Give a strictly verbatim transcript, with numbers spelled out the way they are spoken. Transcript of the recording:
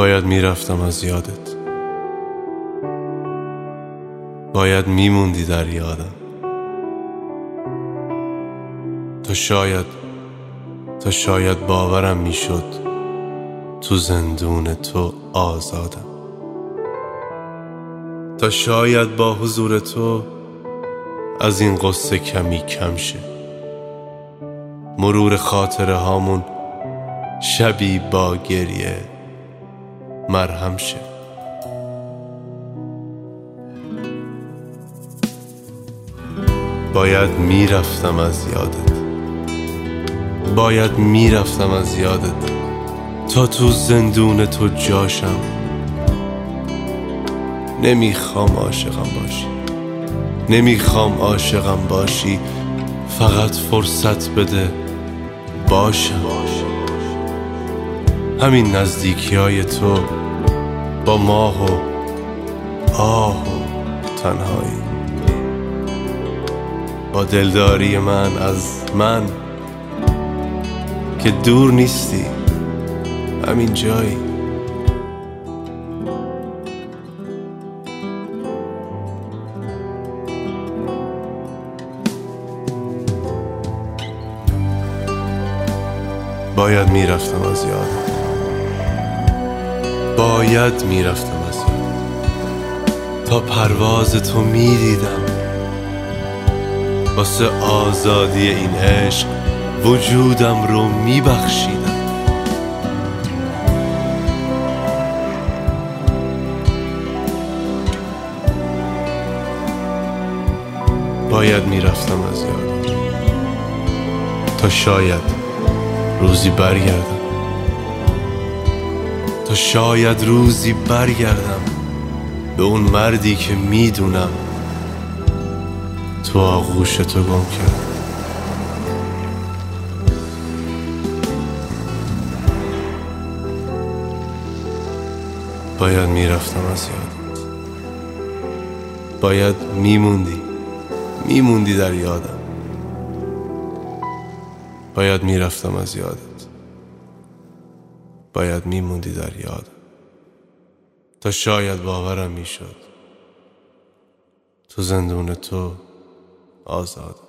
باید میرفتم از یادت، باید میموندی در یادم. تا شاید تا شاید باورم میشد تو زندون تو آزادم. تا شاید با حضور تو از این قصه کمی کم شه، مرور خاطره هامون شبی با گریه مرهم شه. باید میرفتم از یادت، باید میرفتم از یادت تا تو زندون تو جاشم. نمیخوام عاشقم باشی، نمیخوام عاشقم باشی، فقط فرصت بده باشم. همین نزدیکی های تو با ماه و آه و تنهایی، با دلداری من از من که دور نیستی، همین جایی. باید میرفتم از یادت، باید میرفتم از یادت تا پرواز تو میدیدم. واسه آزادی این عشق وجودم رو میبخشیدم. باید میرفتم از یادت تا شاید روزی برگردم، تا شاید روزی برگردم به اون مردی که میدونم تو آغوش تو گم کرد. باید میرفتم از یادت، باید میموندی میموندی در یادم. باید میرفتم از یادت، باید میموندی در یادم تا شاید باورم میشد تو زندون تو آزاد.